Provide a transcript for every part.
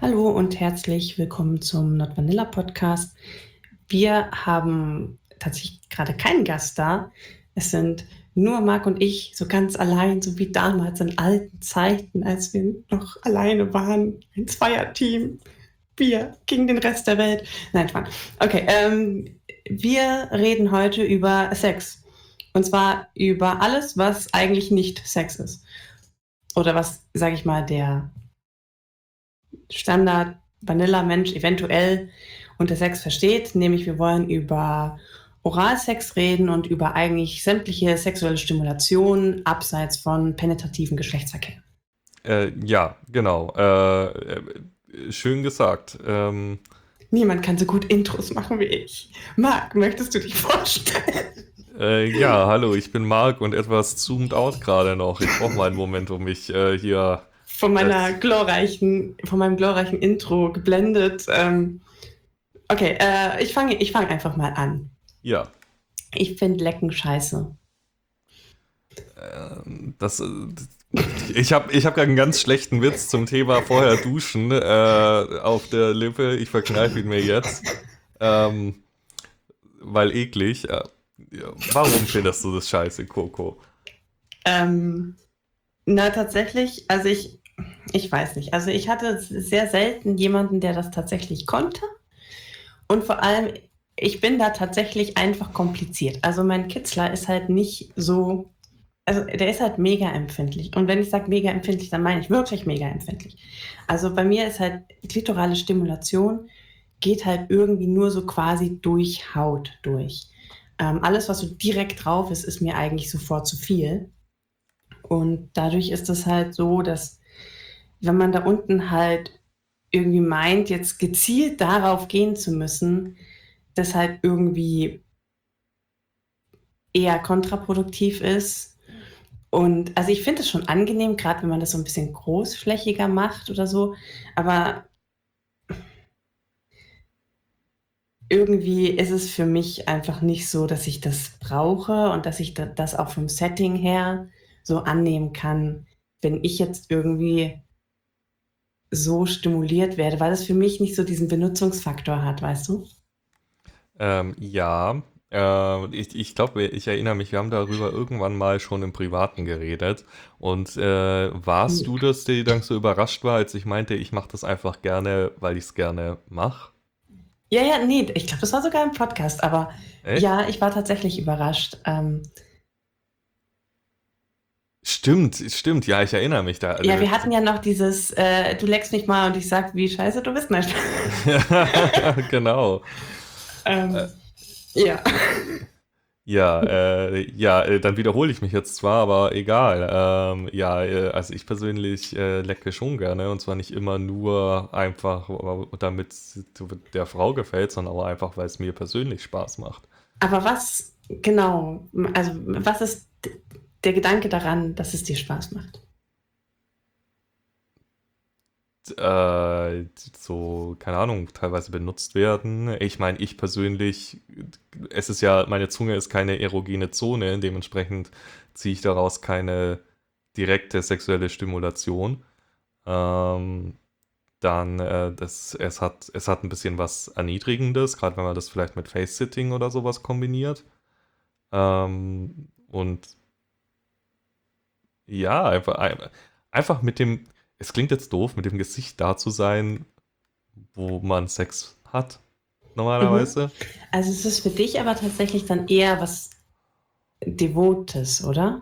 Hallo und herzlich willkommen zum Not Vanilla Podcast. Wir haben tatsächlich gerade keinen Gast da. Es sind nur Marc und ich, so ganz allein, so wie damals in alten Zeiten, als wir noch alleine waren. Ein Zweierteam. Wir gegen den Rest der Welt. Nein, Spaß. Okay, wir reden heute über Sex. Und zwar über alles, was eigentlich nicht Sex ist. Oder was, sage ich mal, der Standard Vanilla-Mensch eventuell unter Sex versteht, nämlich wir wollen über Oralsex reden und über eigentlich sämtliche sexuelle Stimulation abseits von penetrativen Geschlechtsverkehr. Ja, genau. Schön gesagt. Niemand kann so gut Intros machen wie ich. Marc, möchtest du dich vorstellen? Ja, hallo, ich bin Marc und etwas zoomed out gerade noch. Ich brauche mal einen Moment, um mich hier. Von Das, meinem glorreichen Intro geblendet. Okay, ich fang einfach mal an. ja, Ich finde Lecken scheiße. das. Ich hab gerade einen ganz schlechten Witz zum Thema vorher duschen auf der Lippe. Ich verkneife ihn mir jetzt. Ähm, Weil eklig. Ja, warum findest du das scheiße, Coco? Ähm, tatsächlich, ich weiß nicht. Also ich hatte sehr selten jemanden, der das tatsächlich konnte. Und vor allem, ich bin da tatsächlich einfach kompliziert. Also mein Kitzler ist halt nicht so, also der ist halt mega empfindlich. Und wenn ich sage mega empfindlich, dann meine ich wirklich mega empfindlich. Also bei mir ist halt klitorale Stimulation geht halt irgendwie nur so quasi durch Haut durch. Alles, was so direkt drauf ist, ist mir eigentlich sofort zu viel. Und dadurch ist es halt so, dass wenn man da unten halt irgendwie meint, jetzt gezielt darauf gehen zu müssen, das halt irgendwie eher kontraproduktiv ist. Und also ich finde es schon angenehm, gerade wenn man das so ein bisschen großflächiger macht oder so. Aber irgendwie ist es für mich einfach nicht so, dass ich das brauche und dass ich das auch vom Setting her so annehmen kann, wenn ich jetzt irgendwie so stimuliert werde, weil es für mich nicht so diesen Benutzungsfaktor hat, weißt du? Ja, ich glaube, ich erinnere mich, wir haben darüber irgendwann mal schon im Privaten geredet. Und warst du das, der dann so überrascht war, als ich meinte, ich mache das einfach gerne, weil ich es gerne mache? Ja, ja, nee, ich glaube, das war sogar im Podcast, aber Echt? ja, ich war tatsächlich überrascht. Stimmt, stimmt, ja, ich erinnere mich da. Ja, wir hatten ja noch dieses, du leckst mich mal und ich sag, wie scheiße du bist. Nein. Genau. Äh, ähm, ja. Ja, dann wiederhole ich mich jetzt zwar, aber egal. Ja, also ich persönlich lecke schon gerne und zwar nicht immer nur einfach, damit es der Frau gefällt, sondern auch einfach, weil es mir persönlich Spaß macht. Aber was, genau, also was ist der Gedanke daran, dass es dir Spaß macht? So, keine Ahnung, teilweise benutzt werden. Ich meine, ich persönlich, es ist ja, meine Zunge ist keine erogene Zone, dementsprechend ziehe ich daraus keine direkte sexuelle Stimulation. Ähm, Dann, es hat ein bisschen was Erniedrigendes, gerade wenn man das vielleicht mit Face-Sitting oder sowas kombiniert. Und ja, einfach mit dem, es klingt jetzt doof, mit dem Gesicht da zu sein, wo man Sex hat, Mhm. normalerweise. Also es ist für dich aber tatsächlich dann eher was Devotes, oder?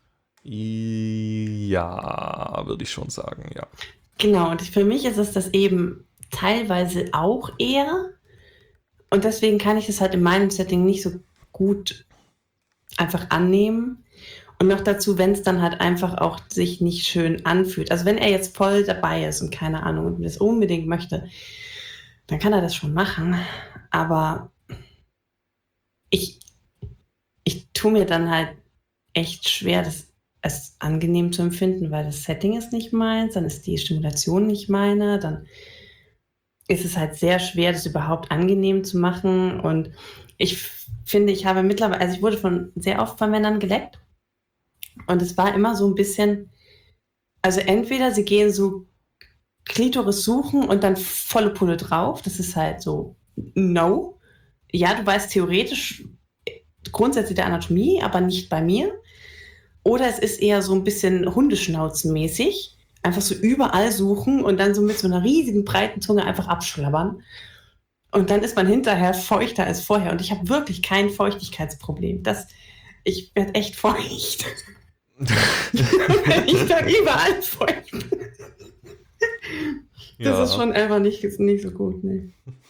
Ja, würde ich schon sagen, ja. Genau, und für mich ist es das eben teilweise auch eher. Und deswegen kann ich es halt in meinem Setting nicht so gut einfach annehmen. Und noch dazu, wenn es dann halt einfach auch sich nicht schön anfühlt. Also wenn er jetzt voll dabei ist und keine Ahnung und das unbedingt möchte, dann kann er das schon machen. Aber ich, ich tue mir dann halt echt schwer, das als angenehm zu empfinden, weil das Setting ist nicht meins, dann ist die Stimulation nicht meine, dann ist es halt sehr schwer, das überhaupt angenehm zu machen. Und ich finde, ich habe mittlerweile, also ich wurde sehr oft von Männern geleckt und es war immer so ein bisschen, also entweder sie gehen so Klitoris suchen und dann volle Pulle drauf. Das ist halt so, no. Ja, du weißt theoretisch grundsätzlich der Anatomie, aber nicht bei mir. Oder es ist eher so ein bisschen Hundeschnauzenmäßig. Einfach so überall suchen und dann so mit so einer riesigen breiten Zunge einfach abschlabbern. Und dann ist man hinterher feuchter als vorher. Und ich habe wirklich kein Feuchtigkeitsproblem. Ich werde echt feucht. Wenn ich da überall feucht bin. Das ist schon einfach nicht so gut. Ne?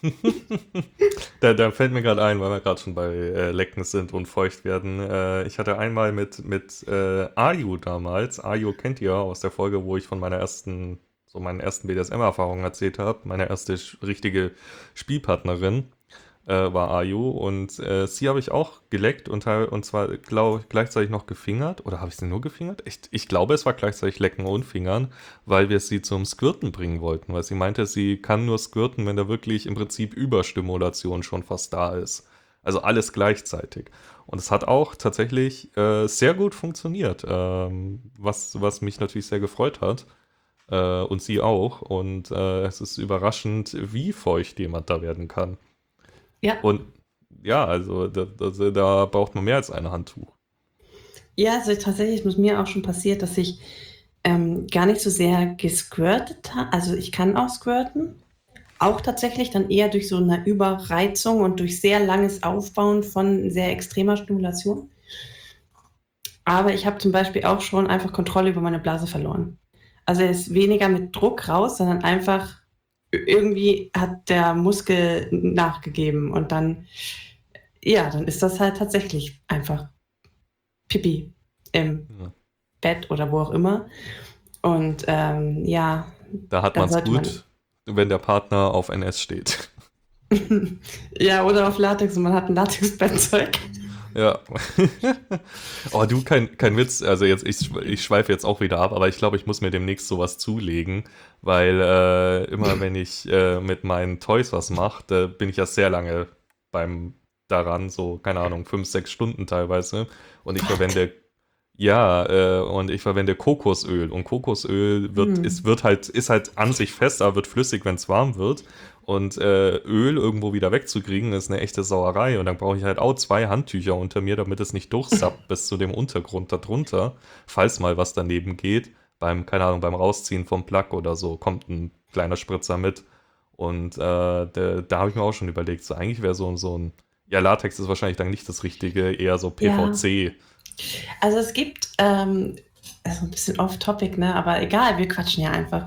Da fällt mir gerade ein, weil wir gerade schon bei Lecken sind und feucht werden. Ich hatte einmal mit Ayu damals. Ayu kennt ihr aus der Folge, wo ich von meinen ersten BDSM-Erfahrungen erzählt habe. Meine erste richtige Spielpartnerin war Ayu und sie habe ich auch geleckt und zwar gleichzeitig noch gefingert. Oder habe ich sie nur gefingert? Ich glaube, es war gleichzeitig Lecken und Fingern, weil wir sie zum Squirten bringen wollten. Weil sie meinte, sie kann nur squirten, wenn da wirklich im Prinzip Überstimulation schon fast da ist. Also alles gleichzeitig. Und es hat auch tatsächlich sehr gut funktioniert, was mich natürlich sehr gefreut hat. Und sie auch. Und es ist überraschend, wie feucht jemand da werden kann. Ja. Und ja, also da braucht man mehr als ein Handtuch. Ja, also tatsächlich ist es mir auch schon passiert, dass ich gar nicht so sehr gesquirtet habe. Also ich kann auch squirten. Auch tatsächlich dann eher durch so eine Überreizung und durch sehr langes Aufbauen von sehr extremer Stimulation. Aber ich habe zum Beispiel auch schon einfach Kontrolle über meine Blase verloren. Also es ist weniger mit Druck raus, sondern einfach irgendwie hat der Muskel nachgegeben und dann ist das halt tatsächlich einfach Pipi im Bett oder wo auch immer. Und da hat man es gut, wenn der Partner auf NS steht. Ja, oder auf Latex und man hat ein Latex-Bettzeug. Ja. Oh, du, kein Witz. Also ich schweife jetzt auch wieder ab, aber ich glaube, ich muss mir demnächst sowas zulegen, weil immer wenn ich mit meinen Toys was mache, da bin ich ja sehr lange daran, so, keine Ahnung, 5, 6 Stunden teilweise. Und ich verwende Kokosöl. Und Kokosöl ist halt an sich fest, aber wird flüssig, wenn es warm wird. Und Öl irgendwo wieder wegzukriegen, ist eine echte Sauerei. Und dann brauche ich halt auch 2 Handtücher unter mir, damit es nicht durchsappt bis zu dem Untergrund darunter. Falls mal was daneben geht, beim Rausziehen vom Plug oder so, kommt ein kleiner Spritzer mit. Und da habe ich mir auch schon überlegt, so eigentlich wäre so ein, ja, Latex ist wahrscheinlich dann nicht das Richtige, eher so PVC. Ja. Also es gibt, also ein bisschen off-topic, ne? Aber egal, wir quatschen ja einfach.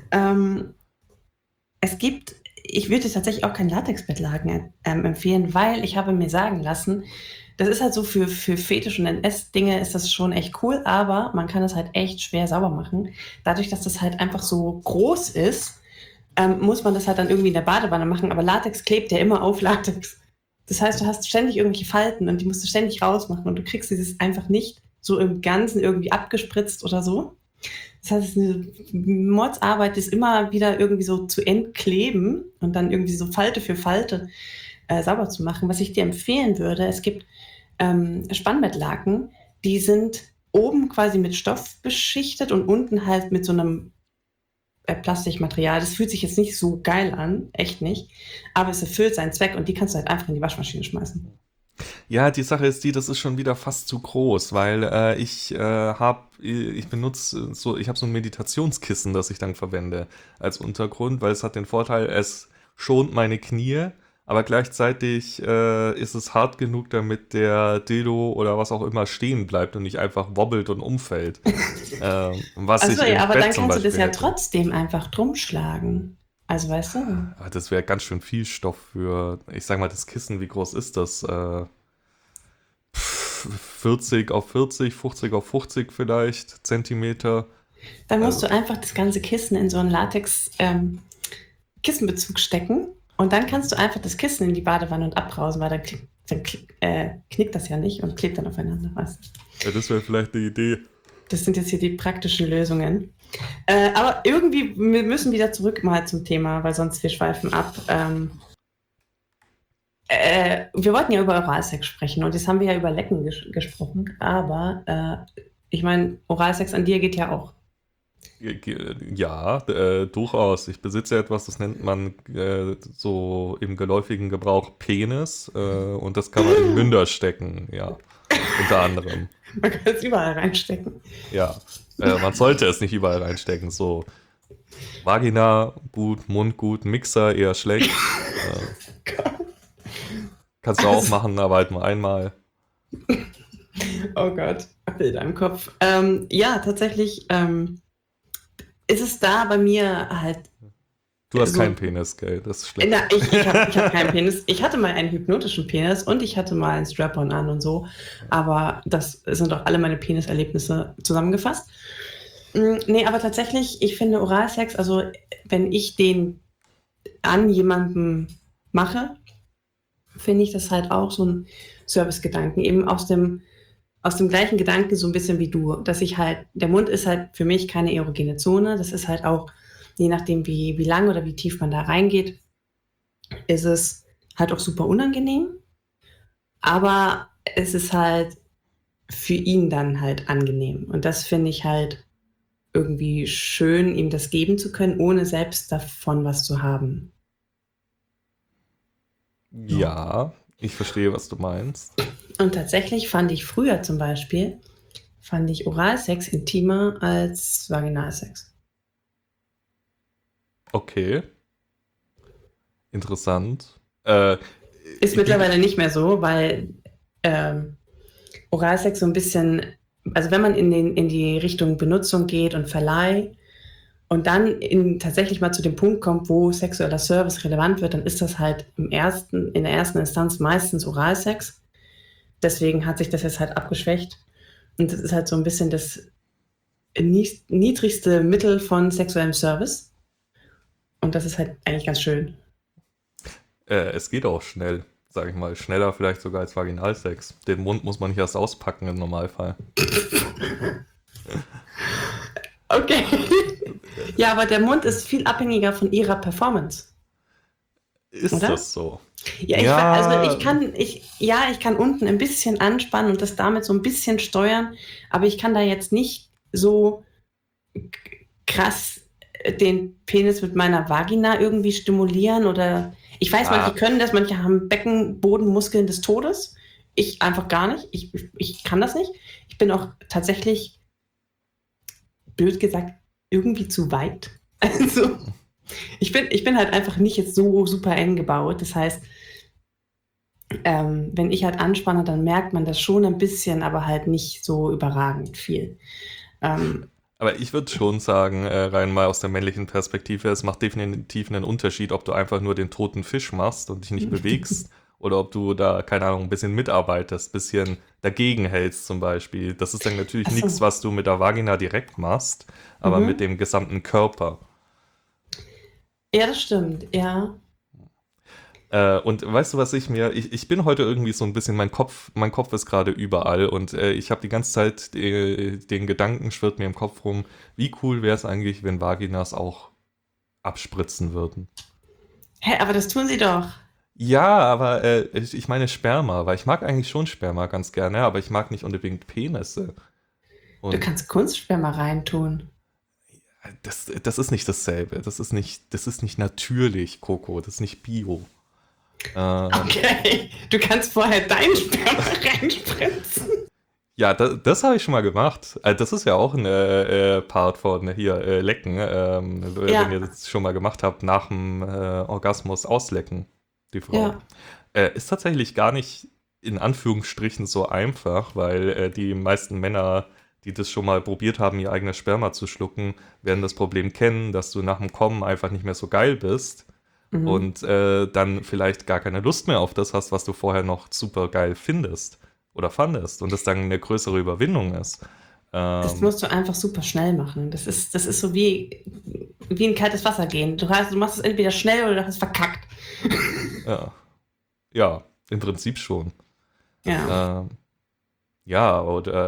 Ich würde tatsächlich auch kein Latexbettlaken empfehlen, weil ich habe mir sagen lassen, das ist halt so für Fetisch- und NS-Dinge ist das schon echt cool, aber man kann das halt echt schwer sauber machen. Dadurch, dass das halt einfach so groß ist, muss man das halt dann irgendwie in der Badewanne machen, aber Latex klebt ja immer auf Latex. Das heißt, du hast ständig irgendwelche Falten und die musst du ständig rausmachen und du kriegst dieses einfach nicht so im Ganzen irgendwie abgespritzt oder so. Das heißt, es ist eine Mordsarbeit, das immer wieder irgendwie so zu entkleben und dann irgendwie so Falte für Falte sauber zu machen. Was ich dir empfehlen würde, es gibt Spannbettlaken, die sind oben quasi mit Stoff beschichtet und unten halt mit so einem Plastikmaterial. Das fühlt sich jetzt nicht so geil an, echt nicht, aber es erfüllt seinen Zweck und die kannst du halt einfach in die Waschmaschine schmeißen. Ja, die Sache ist das ist schon wieder fast zu groß, weil ich habe so ein Meditationskissen, das ich dann verwende als Untergrund, weil es hat den Vorteil, es schont meine Knie, aber gleichzeitig ist es hart genug, damit der Dildo oder was auch immer stehen bleibt und nicht einfach wobbelt und umfällt. Was ich Achso, im ja, aber Bett dann zum kannst du das Beispiel ja hätte. trotzdem einfach drum schlagen. Also weißt du? Aber das wäre ganz schön viel Stoff für, ich sag mal, das Kissen, wie groß ist das? 40 auf 40, 50 auf 50 vielleicht, Zentimeter. Dann musst Also, du einfach das ganze Kissen in so einen Latex-Kissenbezug stecken und dann kannst du einfach das Kissen in die Badewanne und abbrausen, weil dann knickt das ja nicht und klebt dann aufeinander. Weißt du? ja, das wäre vielleicht eine Idee. Das sind jetzt hier die praktischen Lösungen. Aber irgendwie, wir müssen wieder zurück mal zum Thema, weil sonst wir schweifen ab. Wir wollten ja über Oralsex sprechen und jetzt haben wir ja über Lecken gesprochen, aber ich meine, Oralsex an dir geht ja auch. Ja, durchaus. Ich besitze etwas, das nennt man so im geläufigen Gebrauch Penis und das kann man in Münder stecken, ja, unter anderem. Man kann es überall reinstecken. Ja, man sollte es nicht überall reinstecken. So Vagina gut, Mund gut, Mixer eher schlecht. Kannst du auch machen, aber halt nur einmal. Oh Gott, Bilder im Kopf. Ja, tatsächlich ist es da bei mir halt Du hast so. keinen Penis, gell? Das ist schlecht. Na, ich hab keinen Penis. Ich hatte mal einen hypnotischen Penis und ich hatte mal einen Strap-on an und so. Aber das sind doch alle meine Peniserlebnisse zusammengefasst. Nee, aber tatsächlich, ich finde Oralsex, also wenn ich den an jemanden mache, finde ich das halt auch so ein Servicegedanken. Eben aus dem gleichen Gedanken so ein bisschen wie du, dass ich halt, der Mund ist halt für mich keine erogene Zone. Das ist halt auch, je nachdem, wie lang oder wie tief man da reingeht, ist es halt auch super unangenehm. Aber es ist halt für ihn dann halt angenehm. Und das finde ich halt irgendwie schön, ihm das geben zu können, ohne selbst davon was zu haben. So. Ja, ich verstehe, was du meinst. Und tatsächlich fand ich früher zum Beispiel, fand ich Oralsex intimer als Vaginalsex. Okay, interessant. Ist Wie, mittlerweile nicht mehr so, weil Oralsex so ein bisschen, also wenn man in die Richtung Benutzung geht und Verleih und dann tatsächlich mal zu dem Punkt kommt, wo sexueller Service relevant wird, dann ist das halt in der ersten Instanz meistens Oralsex. Deswegen hat sich das jetzt halt abgeschwächt. Und das ist halt so ein bisschen das niedrigste Mittel von sexuellem Service. Und das ist halt eigentlich ganz schön. es geht auch schnell, sag ich mal. Schneller vielleicht sogar als Vaginalsex. Den Mund muss man nicht erst auspacken im Normalfall. Okay. Ja, aber der Mund ist viel abhängiger von ihrer Performance, Ist oder? das so? Ja, Ja, ich kann unten ein bisschen anspannen und das damit so ein bisschen steuern, aber ich kann da jetzt nicht so krass den Penis mit meiner Vagina irgendwie stimulieren oder ich weiß, manche ah, können das, manche haben Beckenbodenmuskeln des Todes. Ich einfach gar nicht. Ich kann das nicht. Ich bin auch tatsächlich, blöd gesagt, irgendwie zu weit. Also, ich bin halt einfach nicht jetzt so super eng gebaut. Das heißt, wenn ich halt anspanne, dann merkt man das schon ein bisschen, aber halt nicht so überragend viel. Ähm, aber ich würde schon sagen, rein mal aus der männlichen Perspektive, es macht definitiv einen Unterschied, ob du einfach nur den toten Fisch machst und dich nicht bewegst oder ob du da, keine Ahnung, ein bisschen mitarbeitest, ein bisschen dagegen hältst zum Beispiel. Das ist dann natürlich Achso. nichts, was du mit der Vagina direkt machst, aber mit Mhm. dem gesamten Körper. Ja, das stimmt, ja. Und weißt du, was ich bin heute irgendwie so ein bisschen, mein Kopf ist gerade überall und ich habe die ganze Zeit den Gedanken schwirrt mir im Kopf rum, wie cool wäre es eigentlich, wenn Vaginas auch abspritzen würden. Hä, aber das tun sie doch. Ja, aber ich meine Sperma, weil ich mag eigentlich schon Sperma ganz gerne, aber ich mag nicht unbedingt Penisse. Du Und kannst Kunstsperma reintun. das ist nicht dasselbe. Das ist nicht natürlich, Coco. Das ist nicht Bio. Ähm, Okay. Du kannst vorher dein Sperma reinspritzen. Ja, das habe ich schon mal gemacht. Das ist ja auch ein Part von hier Lecken, wenn Ja, ihr das schon mal gemacht habt, nach dem Orgasmus auslecken, die Frau. ja. Ist tatsächlich gar nicht in Anführungsstrichen so einfach, weil die meisten Männer, die das schon mal probiert haben, ihr eigenes Sperma zu schlucken, werden das Problem kennen, dass du nach dem Kommen einfach nicht mehr so geil bist Mhm. und dann vielleicht gar keine Lust mehr auf das hast, was du vorher noch super geil findest oder fandest und das dann eine größere Überwindung ist. Das Ähm, musst du einfach super schnell machen. Das ist so wie in kaltes Wasser gehen. Du machst es entweder schnell oder du hast es verkackt. ja, ja, im Prinzip schon. Ja. Ähm, ja,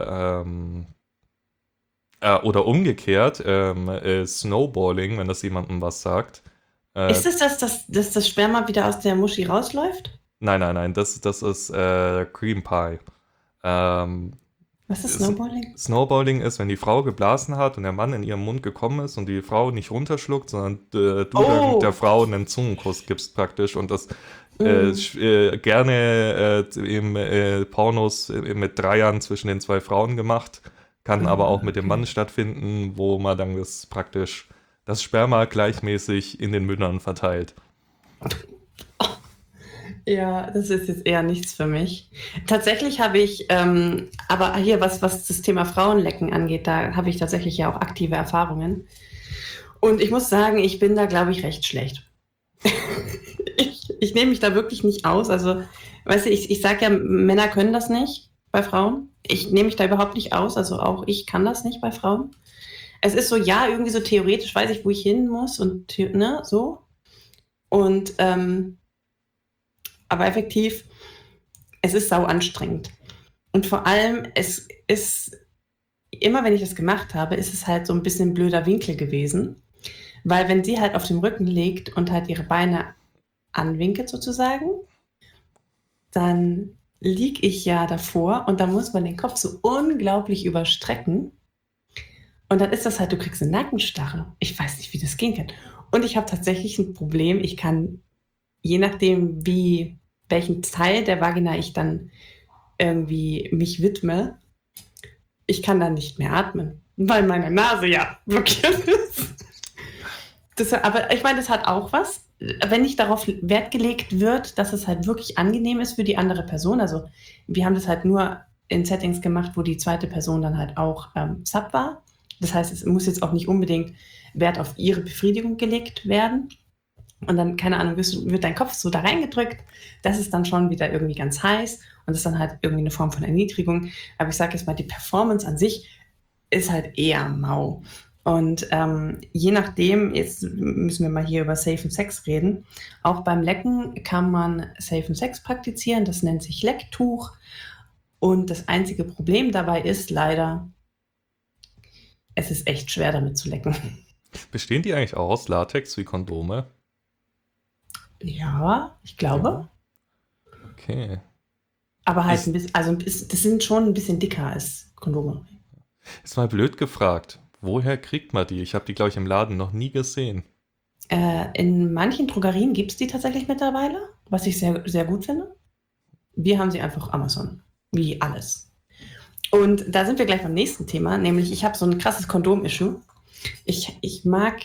oder umgekehrt, Snowballing, wenn das jemandem was sagt. Äh, Ist es dass das Sperma wieder aus der Muschi rausläuft? nein, das ist Cream Pie. Ähm, Was ist S Snowballing? Snowballing ist, wenn die Frau geblasen hat und der Mann in ihren Mund gekommen ist und die Frau nicht runterschluckt, sondern du dann der Oh, Frau einen Zungenkuss gibst praktisch und das mm, gerne im Pornos mit Dreiern zwischen den zwei Frauen gemacht, kann aber auch mit dem okay. Mann stattfinden, wo man dann das Sperma gleichmäßig in den Mündern verteilt. Ja, das ist jetzt eher nichts für mich. Tatsächlich habe ich, aber hier, was das Thema Frauenlecken angeht, da habe ich tatsächlich ja auch aktive Erfahrungen. Und ich muss sagen, ich bin da, glaube ich, recht schlecht. Ich nehme mich da wirklich nicht aus. Also, weißt du, ich sage ja, Männer können das nicht bei Frauen. Ich nehme mich da überhaupt nicht aus. Also auch ich kann das nicht bei Frauen. Es ist so, ja, irgendwie so theoretisch weiß ich, wo ich hin muss und ne, so. Und aber effektiv, es ist sau anstrengend. Und vor allem, es ist, immer wenn ich das gemacht habe, ist es halt so ein bisschen ein blöder Winkel gewesen. Weil wenn sie halt auf dem Rücken liegt und halt ihre Beine anwinkelt sozusagen, dann liege ich ja davor und dann muss man den Kopf so unglaublich überstrecken. Und dann ist das halt, du kriegst eine Nackenstarre. Ich weiß nicht, wie das gehen kann. Und ich habe tatsächlich ein Problem. Ich kann, je nachdem, welchen Teil der Vagina ich dann irgendwie mich widme, ich kann dann nicht mehr atmen, weil meine Nase ja blockiert ist. Aber ich meine, das hat auch was, wenn nicht darauf Wert gelegt wird, dass es halt wirklich angenehm ist für die andere Person. Also wir haben das halt nur in Settings gemacht, wo die zweite Person dann halt auch Sub war. Das heißt, es muss jetzt auch nicht unbedingt Wert auf ihre Befriedigung gelegt werden. Und dann, keine Ahnung, wird dein Kopf so da reingedrückt. Das ist dann schon wieder irgendwie ganz heiß und das ist dann halt irgendwie eine Form von Erniedrigung. Aber ich sage jetzt mal, die Performance an sich ist halt eher mau. Und je nachdem, jetzt müssen wir mal hier über Safe Sex reden. Auch beim Lecken kann man Safe Sex praktizieren. Das nennt sich Lecktuch. Und das einzige Problem dabei ist leider, es ist echt schwer damit zu lecken. Bestehen die eigentlich auch aus Latex wie Kondome? Ja, ich Ja, glaube. okay. Aber halt ein Ist, bisschen, also das sind schon ein bisschen dicker als Kondome. ist mal blöd gefragt. Woher kriegt man die? Ich habe die, glaube ich, im Laden noch nie gesehen. In manchen Drogerien gibt es die tatsächlich mittlerweile, was ich sehr, sehr gut finde. Wir haben sie einfach Amazon, wie alles. Und da sind wir gleich beim nächsten Thema, nämlich ich habe so ein krasses Kondom-Issue. Ich mag,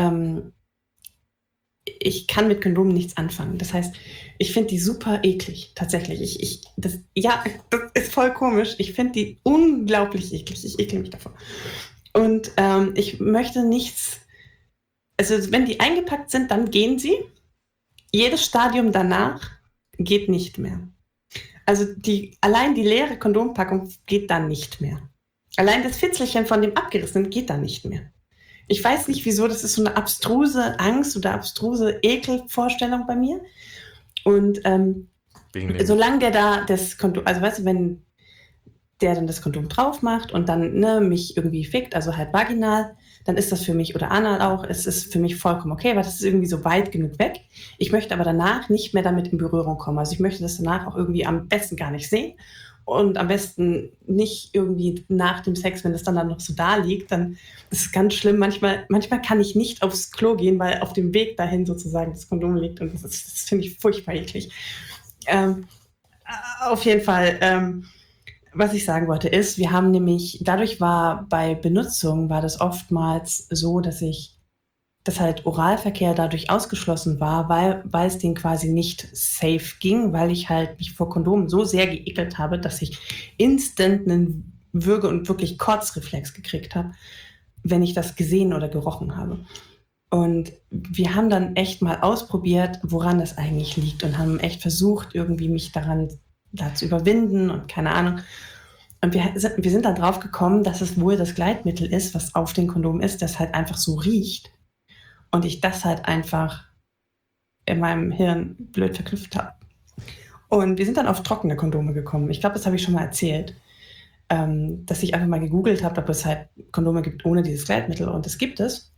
ich kann mit Kondomen nichts anfangen. Das heißt, ich finde die super eklig, tatsächlich. Ja, das ist voll komisch. Ich finde die unglaublich eklig. Ich ekel mich davon. Und ich möchte nichts, also wenn die eingepackt sind, dann gehen sie. Jedes Stadium danach geht nicht mehr. Also allein die leere Kondompackung geht dann nicht mehr. Allein das Fitzelchen von dem abgerissenen geht dann nicht mehr. Ich weiß nicht wieso, das ist so eine abstruse Angst oder abstruse Ekelvorstellung bei mir. Und Wegen dem. solange der da das Kondom, also weißt du, wenn der dann das Kondom drauf macht und dann mich irgendwie fickt, also halt vaginal, dann ist das für mich, oder anal auch, es ist für mich vollkommen okay, weil das ist irgendwie so weit genug weg. Ich möchte aber danach nicht mehr damit in Berührung kommen. Also ich möchte das danach auch irgendwie am besten gar nicht sehen und am besten nicht irgendwie nach dem Sex, wenn es dann noch so da liegt, dann ist es ganz schlimm. Manchmal kann ich nicht aufs Klo gehen, weil auf dem Weg dahin sozusagen das Kondom liegt und das finde ich furchtbar eklig. Ähm, auf jeden Fall, was ich sagen wollte ist, wir haben nämlich, dadurch war bei Benutzung, war das oftmals so, dass halt Oralverkehr dadurch ausgeschlossen war, weil es den quasi nicht safe ging, weil ich halt mich vor Kondomen so sehr geekelt habe, dass ich instant einen Würge- und wirklich Kotzreflex gekriegt habe, wenn ich das gesehen oder gerochen habe. Und wir haben dann echt mal ausprobiert, woran das eigentlich liegt und haben echt versucht, irgendwie mich da zu überwinden und keine Ahnung. Und wir sind dann drauf gekommen, dass es wohl das Gleitmittel ist, was auf den Kondomen ist, das halt einfach so riecht. Und ich das halt einfach in meinem Hirn blöd verknüpft habe. Und wir sind dann auf trockene Kondome gekommen. Ich glaube, das habe ich schon mal erzählt, dass ich einfach mal gegoogelt habe, ob es halt Kondome gibt ohne dieses Gleitmittel. Und das gibt es.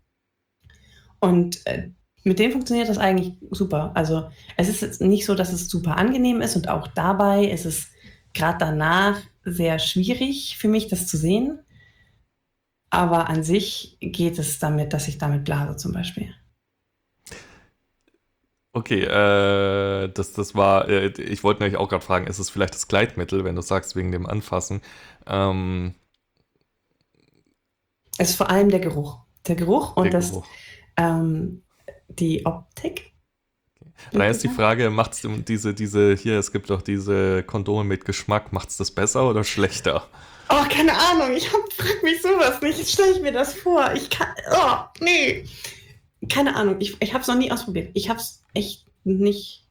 Und mit denen funktioniert das eigentlich super. Also es ist jetzt nicht so, dass es super angenehm ist und auch dabei ist es gerade danach sehr schwierig für mich, das zu sehen. Aber an sich geht es damit, dass ich damit blase zum Beispiel. Okay, das war, ich wollte nämlich auch gerade fragen, ist es vielleicht das Gleitmittel, wenn du sagst, wegen dem Anfassen? Ähm, Es ist vor allem der Geruch. Der Geruch der und Geruch. die Optik. Und dann ist die Frage, macht's hier, es gibt doch diese Kondome mit Geschmack, macht's das besser oder schlechter? Oh, keine Ahnung, frag mich sowas nicht. Jetzt stelle ich mir das vor. Nee. Keine Ahnung, ich habe es noch nie ausprobiert. Ich habe es echt nicht.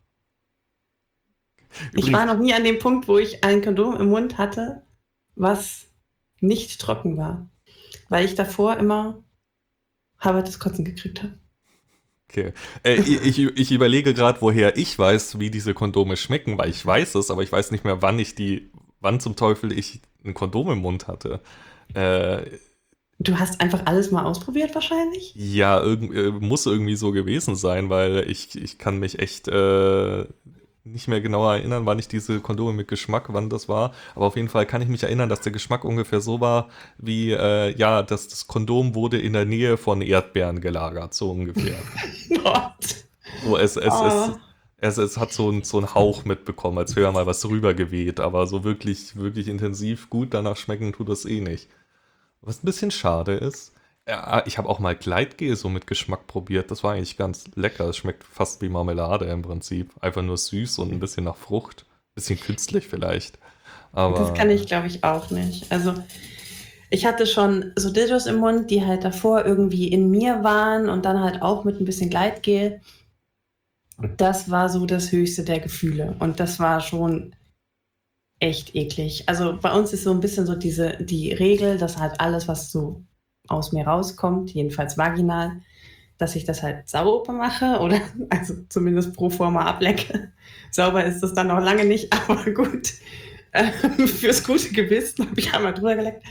Ich war Übrigens, noch nie an dem Punkt, wo ich ein Kondom im Mund hatte, was nicht trocken war. Weil ich davor immer das Kotzen gekriegt habe. okay. Ich überlege gerade, woher ich weiß, wie diese Kondome schmecken, weil ich weiß es, aber ich weiß nicht mehr, wann zum Teufel ich ein Kondom im Mund hatte. Äh, Du hast einfach alles mal ausprobiert wahrscheinlich? ja, muss irgendwie so gewesen sein, weil ich kann mich echt nicht mehr genau erinnern, wann ich diese Kondome mit Geschmack, wann das war. Aber auf jeden Fall kann ich mich erinnern, dass der Geschmack ungefähr so war, wie, ja, dass das Kondom wurde in der Nähe von Erdbeeren gelagert, so ungefähr. Gott. So, Oh. es hat so einen Hauch mitbekommen, als wäre mal was rübergeweht, aber so wirklich, wirklich intensiv gut danach schmecken tut das eh nicht. Was ein bisschen schade ist. Ja, ich habe auch mal Gleitgel so mit Geschmack probiert. Das war eigentlich ganz lecker. Es schmeckt fast wie Marmelade im Prinzip. Einfach nur süß und ein bisschen nach Frucht. Bisschen künstlich vielleicht. Das kann ich, Aber glaube ich, auch nicht. Also, ich hatte schon so Dildos im Mund, die halt davor irgendwie in mir waren und dann halt auch mit ein bisschen Gleitgel. Das war so das höchste der Gefühle. Und das war schon echt eklig. Also bei uns ist so ein bisschen so die Regel, dass halt alles, was so aus mir rauskommt, jedenfalls vaginal, dass ich das halt sauber mache oder also zumindest pro forma ablecke. Sauber ist das dann noch lange nicht, aber gut. Fürs gute Gewissen habe ich einmal drüber geleckt.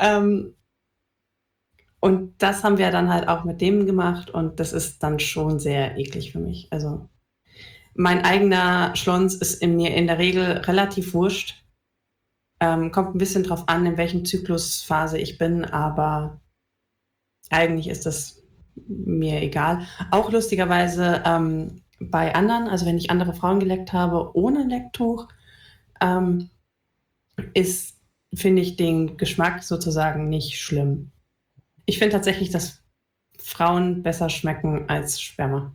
Und das haben wir dann halt auch mit dem gemacht und das ist dann schon sehr eklig für mich. Also mein eigener Schlons ist in mir in der Regel relativ wurscht. Kommt ein bisschen drauf an, in welchem Zyklusphase ich bin, aber eigentlich ist das mir egal. Auch lustigerweise bei anderen, also wenn ich andere Frauen geleckt habe ohne Lecktuch, ähm, finde ich den Geschmack sozusagen nicht schlimm. Ich finde tatsächlich, dass Frauen besser schmecken als Sperma.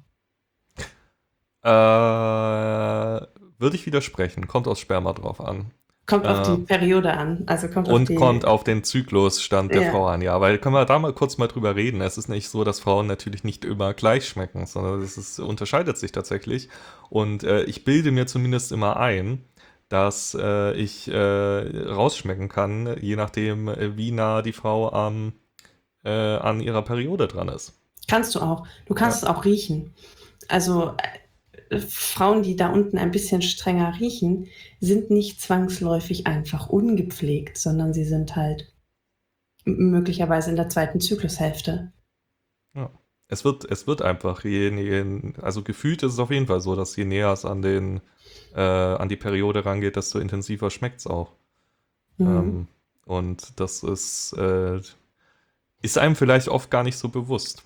würde ich widersprechen. Kommt aus Sperma drauf an. Kommt auf Äh, die Periode an, also kommt auf und die, kommt auf den Zyklusstand der ja. Frau an, ja. Weil können wir da mal kurz mal drüber reden. Es ist nicht so, dass Frauen natürlich nicht immer gleich schmecken, sondern unterscheidet sich tatsächlich. Und ich bilde mir zumindest immer ein, dass ich rausschmecken kann, je nachdem, wie nah die Frau an ihrer Periode dran ist. Kannst du auch. Du Ja. kannst es auch riechen. Also Frauen, die da unten ein bisschen strenger riechen, sind nicht zwangsläufig einfach ungepflegt, sondern sie sind halt möglicherweise in der zweiten Zyklushälfte. Ja. Es wird einfach, also gefühlt ist es auf jeden Fall so, dass je näher es an die Periode rangeht, desto intensiver schmeckt es auch. Mhm. Ähm, und das ist einem vielleicht oft gar nicht so bewusst.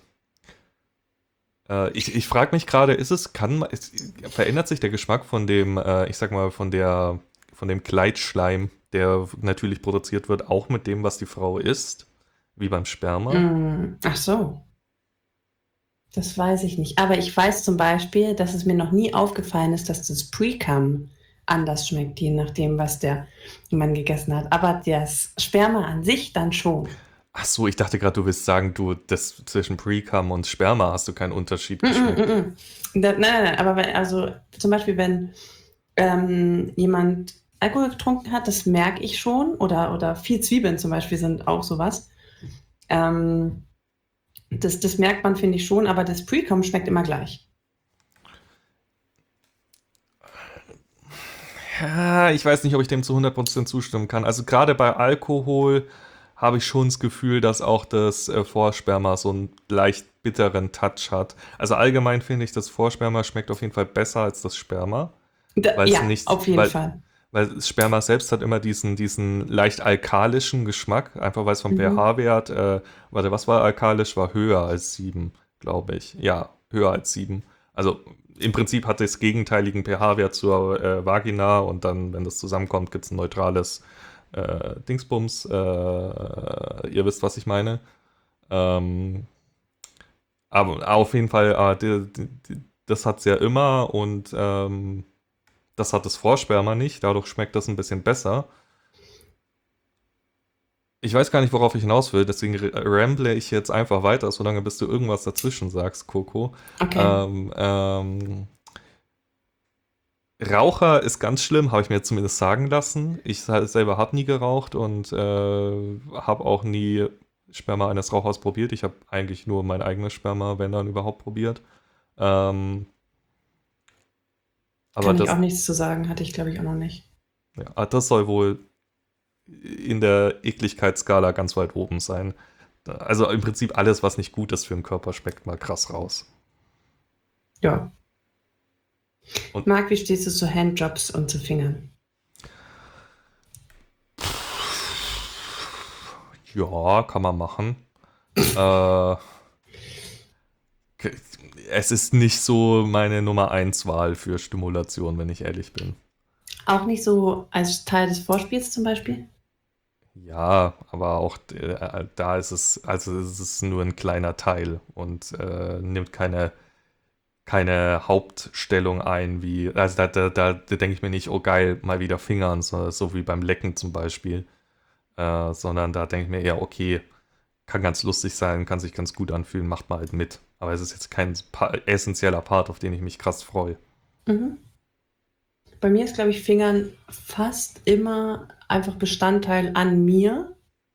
Ich frage mich gerade, verändert sich der Geschmack von dem, ich sag mal, von dem Gleitschleim, der natürlich produziert wird, auch mit dem, was die Frau isst, wie beim Sperma? Ach so, das weiß ich nicht. Aber ich weiß zum Beispiel, dass es mir noch nie aufgefallen ist, dass das Pre-Cum anders schmeckt, je nachdem, was der Mann gegessen hat. Aber das Sperma an sich dann schon. Ach so, ich dachte gerade, du willst sagen, das zwischen Pre-Cum und Sperma hast du keinen Unterschied Mm, mm, geschmeckt. mm, mm. Nein, aber also zum Beispiel, wenn jemand Alkohol getrunken hat, das merke ich schon. Oder viel Zwiebeln zum Beispiel sind auch sowas. Ähm, das merkt man, finde ich schon, aber das Pre-Com schmeckt immer gleich. Ja, ich weiß nicht, ob ich dem zu 100% zustimmen kann. Also gerade bei Alkohol habe ich schon das Gefühl, dass auch das Vorsperma so einen leicht bitteren Touch hat. Also allgemein finde ich, das Vorsperma schmeckt auf jeden Fall besser als das Sperma, weil es Ja, nicht, auf jeden weil, Fall. weil Sperma selbst hat immer diesen leicht alkalischen Geschmack, einfach weil es vom Mhm. pH-Wert, warte, was war alkalisch? War höher als 7, glaube ich. Ja, höher als 7. Also im Prinzip hat es gegenteiligen pH-Wert zur Vagina und dann, wenn das zusammenkommt, gibt es ein neutrales Dingsbums. Ihr wisst, was ich meine. Ähm, aber auf jeden Fall, das hat es ja immer und das hat das Vorsperma nicht, dadurch schmeckt das ein bisschen besser. Ich weiß gar nicht, worauf ich hinaus will, deswegen ramble ich jetzt einfach weiter, solange bis du irgendwas dazwischen sagst, Coco. Okay. Ähm, ähm, Raucher ist ganz schlimm, habe ich mir zumindest sagen lassen. Ich selber habe nie geraucht und habe auch nie Sperma eines Rauchers probiert. Ich habe eigentlich nur mein eigenes Sperma, wenn dann überhaupt, probiert. Ähm, aber Kann ich auch das, nichts zu sagen, hatte ich glaube ich auch noch nicht. ja, das soll wohl in der Ekligkeitsskala ganz weit oben sein. Also im Prinzip alles, was nicht gut ist für den Körper, schmeckt mal krass raus. Ja. Und Marc, wie stehst du zu Handjobs und zu Fingern? ja, kann man machen. Äh, Es ist nicht so meine Nummer eins Wahl für Stimulation, wenn ich ehrlich bin. Auch nicht so als Teil des Vorspiels zum Beispiel? Ja, aber auch da ist es, also es ist nur ein kleiner Teil und nimmt keine Hauptstellung ein, wie, also da denke ich mir nicht, oh geil, mal wieder Fingern, so wie beim Lecken zum Beispiel, sondern da denke ich mir eher, okay, kann ganz lustig sein, kann sich ganz gut anfühlen, macht mal halt mit. Aber es ist jetzt kein essentieller Part, auf den ich mich krass freue. Mhm. Bei mir ist, glaube ich, Fingern fast immer einfach Bestandteil an mir.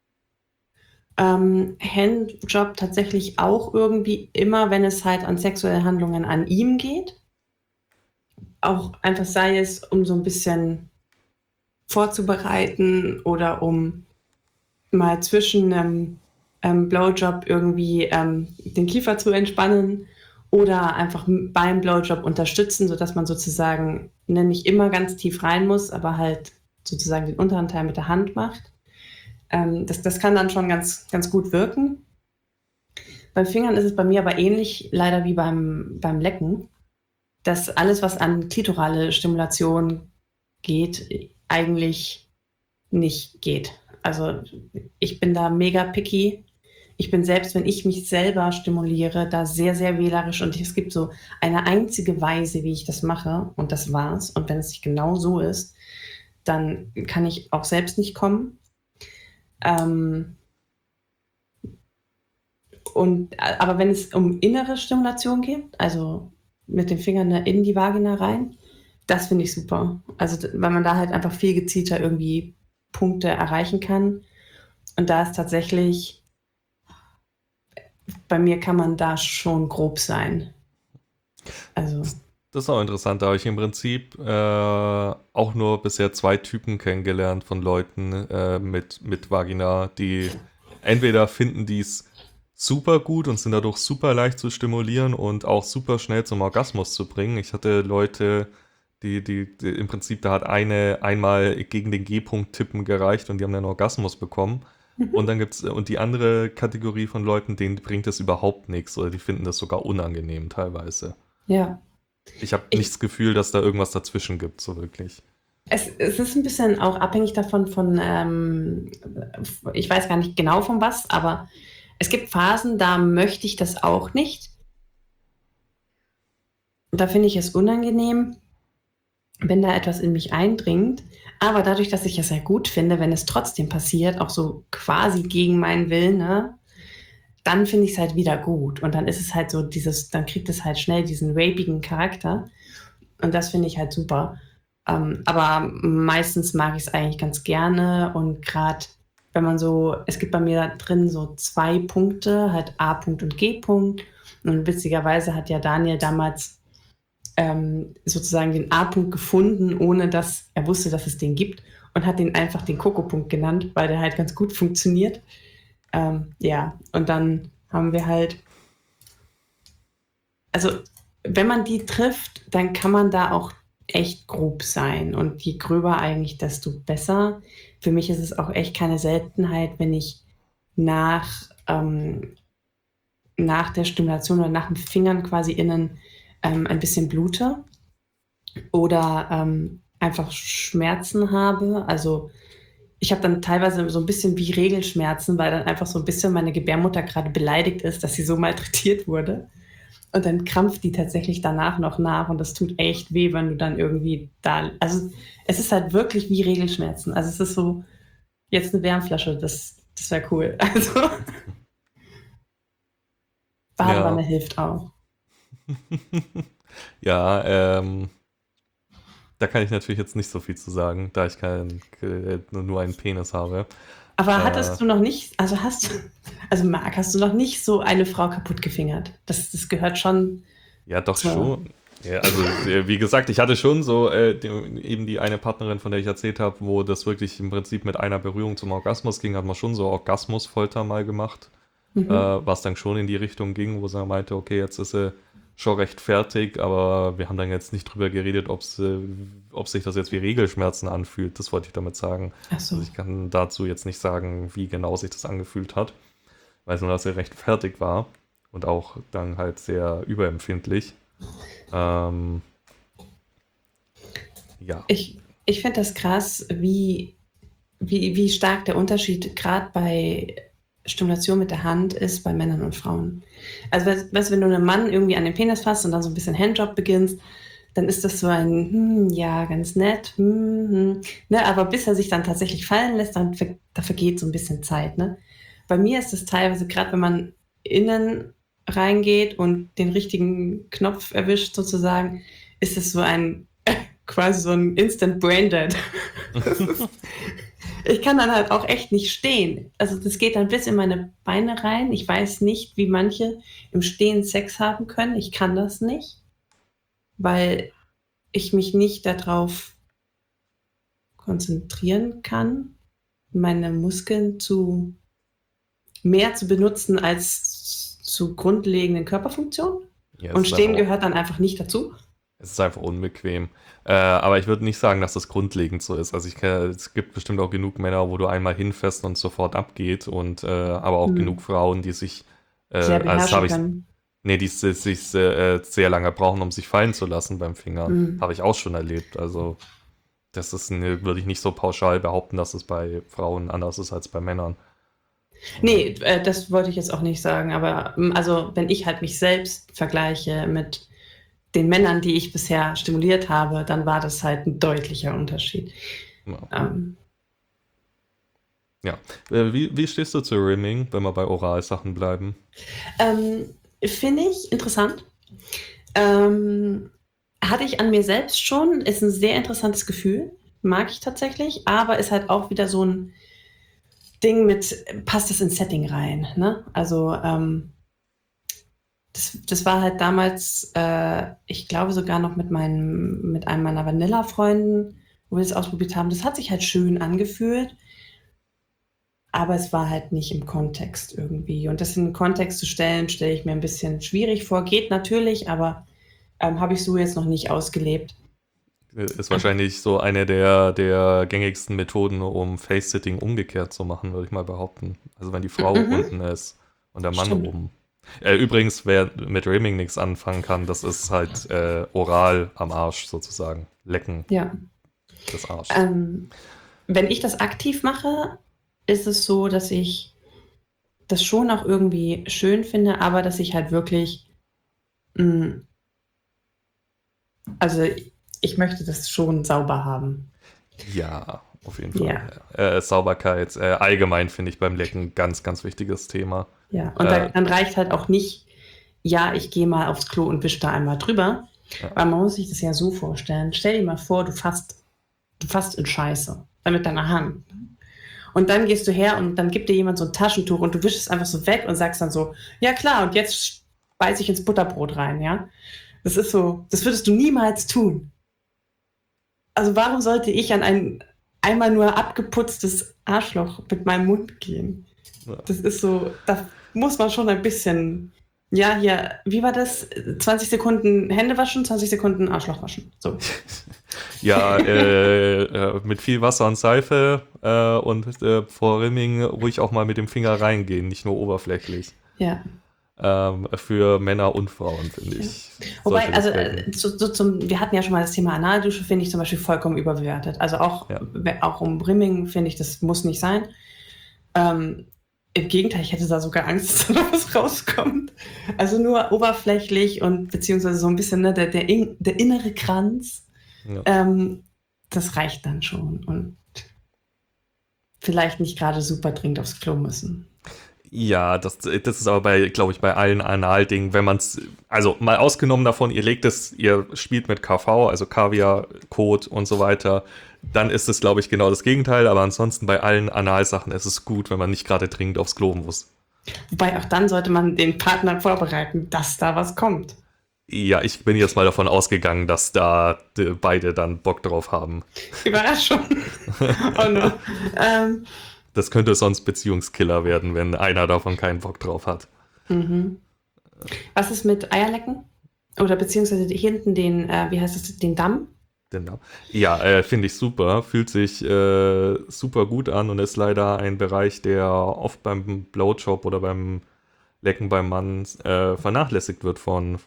Handjob tatsächlich auch irgendwie immer, wenn es halt an sexuelle Handlungen an ihm geht. Auch einfach sei es, um so ein bisschen vorzubereiten oder um mal zwischen einem Blowjob irgendwie den Kiefer zu entspannen oder einfach beim Blowjob unterstützen, sodass man sozusagen nicht immer ganz tief rein muss, aber halt sozusagen den unteren Teil mit der Hand macht. Das kann dann schon ganz gut wirken. Beim Fingern ist es bei mir aber ähnlich leider wie beim Lecken, dass alles, was an klitorale Stimulation geht, eigentlich nicht geht. Also ich bin da mega picky. Ich bin selbst, wenn ich mich selber stimuliere, da sehr wählerisch und es gibt so eine einzige Weise, wie ich das mache und das war's. Und wenn es nicht genau so ist, dann kann ich auch selbst nicht kommen. Ähm, aber wenn es um innere Stimulation geht, also mit den Fingern in die Vagina rein, das finde ich super. Also weil man da halt einfach viel gezielter irgendwie Punkte erreichen kann. Und da ist tatsächlich, bei mir kann man da schon grob sein. Also, Das ist auch interessant, da habe ich im Prinzip auch nur bisher zwei Typen kennengelernt von Leuten mit Vagina, die entweder finden dies super gut und sind dadurch super leicht zu stimulieren und auch super schnell zum Orgasmus zu bringen. Ich hatte Leute, die im Prinzip, da hat einmal gegen den G-Punkt tippen gereicht und die haben einen Orgasmus bekommen. Und dann gibt's und die andere Kategorie von Leuten, denen bringt das überhaupt nichts oder die finden das sogar unangenehm teilweise. ja. Ich habe nicht Ich, das Gefühl, dass da irgendwas dazwischen gibt, so wirklich. es ist ein bisschen auch abhängig davon ich weiß gar nicht genau von was, aber es gibt Phasen, da möchte ich das auch nicht. Da finde ich es unangenehm, wenn da etwas in mich eindringt. Aber dadurch, dass ich es sehr gut finde, wenn es trotzdem passiert, auch so quasi gegen meinen Willen, ne, dann finde ich es halt wieder gut. Und dann ist es halt so dann kriegt es halt schnell diesen rapigen Charakter. Und das finde ich halt super. Aber meistens mag ich es eigentlich ganz gerne. Und gerade wenn man so, es gibt bei mir da drin so zwei Punkte, halt A-Punkt und G-Punkt. Und witzigerweise hat ja Daniel damals sozusagen den A-Punkt gefunden, ohne dass er wusste, dass es den gibt. Und hat den einfach den Koko-Punkt genannt, weil der halt ganz gut funktioniert. Ja, und dann haben wir halt, also wenn man die trifft, dann kann man da auch echt grob sein. Und je gröber eigentlich, desto besser. Für mich ist es auch echt keine Seltenheit, wenn ich nach, nach der Stimulation oder nach den Fingern quasi innen ein bisschen blute oder einfach Schmerzen habe. Also ich habe dann teilweise so ein bisschen wie Regelschmerzen, weil dann einfach so ein bisschen meine Gebärmutter gerade beleidigt ist, dass sie so malträtiert wurde. Und dann krampft die tatsächlich danach noch nach und das tut echt weh, wenn du dann irgendwie da. Also es ist halt wirklich wie Regelschmerzen. Also es ist so, jetzt eine Wärmflasche, das wäre cool. Also Badewanne Ja. hilft auch. Ja, da kann ich natürlich jetzt nicht so viel zu sagen, da ich nur einen Penis habe. Aber Äh, hattest du noch nicht, also Marc, hast du noch nicht so eine Frau kaputt gefingert? Das gehört schon ja, doch zur. schon. Ja, also, wie gesagt, ich hatte schon so eben die eine Partnerin, von der ich erzählt habe, wo das wirklich im Prinzip mit einer Berührung zum Orgasmus ging, hat man schon so Orgasmusfolter mal gemacht, Mhm. was dann schon in die Richtung ging, wo sie meinte, okay, jetzt ist sie schon recht fertig, aber wir haben dann jetzt nicht drüber geredet, ob sich das jetzt wie Regelschmerzen anfühlt. Das wollte ich damit sagen. Ach Also so. ich kann dazu jetzt nicht sagen, wie genau sich das angefühlt hat. Weiß nur, dass sie recht fertig war und auch dann halt sehr überempfindlich. Ähm, ja, Ich finde das krass, wie stark der Unterschied gerade bei Stimulation mit der Hand ist bei Männern und Frauen. Also, weißt du, wenn du einem Mann irgendwie an den Penis fasst und dann so ein bisschen Handjob beginnst, dann ist das so ein, ja, ganz nett, ne? Aber bis er sich dann tatsächlich fallen lässt, da vergeht so ein bisschen Zeit, ne? Bei mir ist es teilweise, gerade wenn man innen reingeht und den richtigen Knopf erwischt sozusagen, ist es so ein quasi so ein Instant Braindead. Ich kann dann halt auch echt nicht stehen. Also das geht dann bis in meine Beine rein. Ich weiß nicht, wie manche im Stehen Sex haben können. Ich kann das nicht, weil ich mich nicht darauf konzentrieren kann, meine Muskeln mehr zu benutzen als zu grundlegenden Körperfunktionen. ja, Und Stehen gehört dann einfach nicht dazu. es ist einfach unbequem. Aber ich würde nicht sagen, dass das grundlegend so ist. Also es gibt bestimmt auch genug Männer, wo du einmal hinfährst und sofort abgeht und aber auch genug Frauen, die sich, Sehr also das beherrschen habe ich, können. nee, die sich sehr lange brauchen, um sich fallen zu lassen beim Fingern. Hm. Habe ich auch schon erlebt. Also würde ich nicht so pauschal behaupten, dass es bei Frauen anders ist als bei Männern. Nee, das wollte ich jetzt auch nicht sagen, aber also wenn ich halt mich selbst vergleiche mit den Männern, die ich bisher stimuliert habe, dann war das halt ein deutlicher Unterschied. Ja. Ähm, Ja. Wie stehst du zu Rimming, wenn wir bei Oralsachen bleiben? Finde ich interessant. Ähm, hatte ich an mir selbst schon, ist ein sehr interessantes Gefühl, mag ich tatsächlich, aber ist halt auch wieder so ein Ding mit, passt das ins Setting rein, ne? Also das war halt damals, ich glaube sogar noch mit einem meiner Vanilla-Freunden, wo wir das ausprobiert haben. Das hat sich halt schön angefühlt, aber es war halt nicht im Kontext irgendwie. Und das in den Kontext zu stellen, stelle ich mir ein bisschen schwierig vor. Geht natürlich, aber habe ich so jetzt noch nicht ausgelebt. Ist wahrscheinlich so eine der gängigsten Methoden, um Face-Sitting umgekehrt zu machen, würde ich mal behaupten. Also wenn die Frau Mhm, unten ist und der Mann stimmt. oben. Übrigens, wer mit Rimming nichts anfangen kann, das ist halt oral am Arsch sozusagen. Lecken Ja. des Arschs. Ähm, wenn ich das aktiv mache, ist es so, dass ich das schon auch irgendwie schön finde, aber dass ich halt wirklich, mh, also ich möchte das schon sauber haben. Ja, auf jeden Fall. Ja, Sauberkeit, allgemein finde ich beim Lecken ganz, ganz wichtiges Thema. ja. Und Äh, dann reicht halt auch nicht, ja, ich gehe mal aufs Klo und wische da einmal drüber. ja. Weil man muss sich das ja so vorstellen. Stell dir mal vor, du fasst in Scheiße mit deiner Hand. Und dann gehst du her und dann gibt dir jemand so ein Taschentuch und du wischst es einfach so weg und sagst dann so, ja klar, und jetzt beiß ich ins Butterbrot rein, ja. Das ist so, das würdest du niemals tun. Also warum sollte ich an ein einmal nur abgeputztes Arschloch mit meinem Mund gehen? Ja. Das ist so, da muss man schon ein bisschen. Ja, hier, wie war das? 20 Sekunden Hände waschen, 20 Sekunden Arschloch waschen. So. Ja, mit viel Wasser und Seife und vor Rimming ruhig auch mal mit dem Finger reingehen, nicht nur oberflächlich. Ja. Für Männer und Frauen, finde Ja. ich, sollte Wobei, das also gelten. wir hatten ja schon mal das Thema Analdusche, finde ich zum Beispiel vollkommen überbewertet. Also Ja. auch um Rimming finde ich, das muss nicht sein. Im Gegenteil, ich hätte da sogar Angst, dass da noch was rauskommt. Also nur oberflächlich und beziehungsweise so ein bisschen ne, der innere Kranz, Ja. das reicht dann schon. Und vielleicht nicht gerade super dringend aufs Klo müssen. Ja, das ist aber glaube ich, bei allen Anal-Dingen, wenn man es, also mal ausgenommen davon, ihr spielt mit KV, also Kaviar, Kot und so weiter, dann ist es, glaube ich, genau das Gegenteil, aber ansonsten bei allen Anal-Sachen ist es gut, wenn man nicht gerade dringend aufs Klo muss. Wobei auch dann sollte man den Partner vorbereiten, dass da was kommt. Ja, ich bin jetzt mal davon ausgegangen, dass da beide dann Bock drauf haben. Überraschung. Oh no. Das könnte sonst Beziehungskiller werden, wenn einer davon keinen Bock drauf hat. Mhm. Was ist mit Eierlecken? Oder beziehungsweise hinten den, wie heißt das, den Damm? Genau. Ja, finde ich super. Fühlt sich super gut an und ist leider ein Bereich, der oft beim Blowjob oder beim Lecken beim Mann vernachlässigt wird von,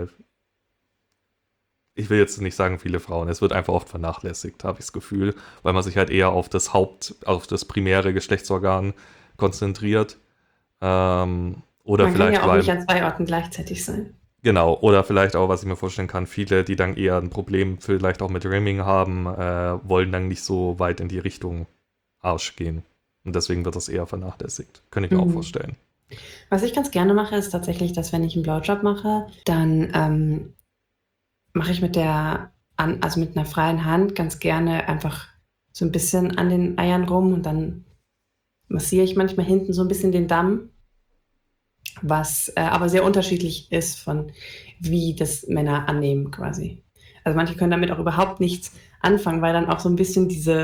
ich will jetzt nicht sagen viele Frauen, es wird einfach oft vernachlässigt, habe ich das Gefühl, weil man sich halt eher auf auf das primäre Geschlechtsorgan konzentriert. Oder Man kann vielleicht, ja auch weil nicht an 2 Orten gleichzeitig sein. Genau, oder vielleicht auch, was ich mir vorstellen kann, viele, die dann eher ein Problem vielleicht auch mit Rimming haben, wollen dann nicht so weit in die Richtung Arsch gehen. Und deswegen wird das eher vernachlässigt. Könnte ich mir auch vorstellen. Was ich ganz gerne mache, ist tatsächlich, dass wenn ich einen Blowjob mache, dann mache ich mit also mit einer freien Hand ganz gerne einfach so ein bisschen an den Eiern rum und dann massiere ich manchmal hinten so ein bisschen den Damm, was aber sehr unterschiedlich ist von wie das Männer annehmen quasi. Also manche können damit auch überhaupt nichts anfangen, weil dann auch so ein bisschen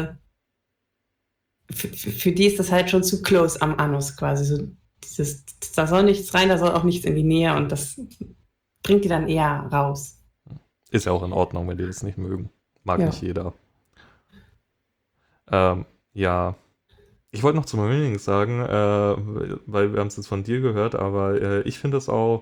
für die ist das halt schon zu close am Anus quasi. So da soll nichts rein, da soll auch nichts in die Nähe und das bringt die dann eher raus. Ist ja auch in Ordnung, wenn die das nicht mögen. Mag Ja. nicht jeder. Ja. Ich wollte noch zum Rimming sagen, weil wir haben es jetzt von dir gehört, aber ich finde das auch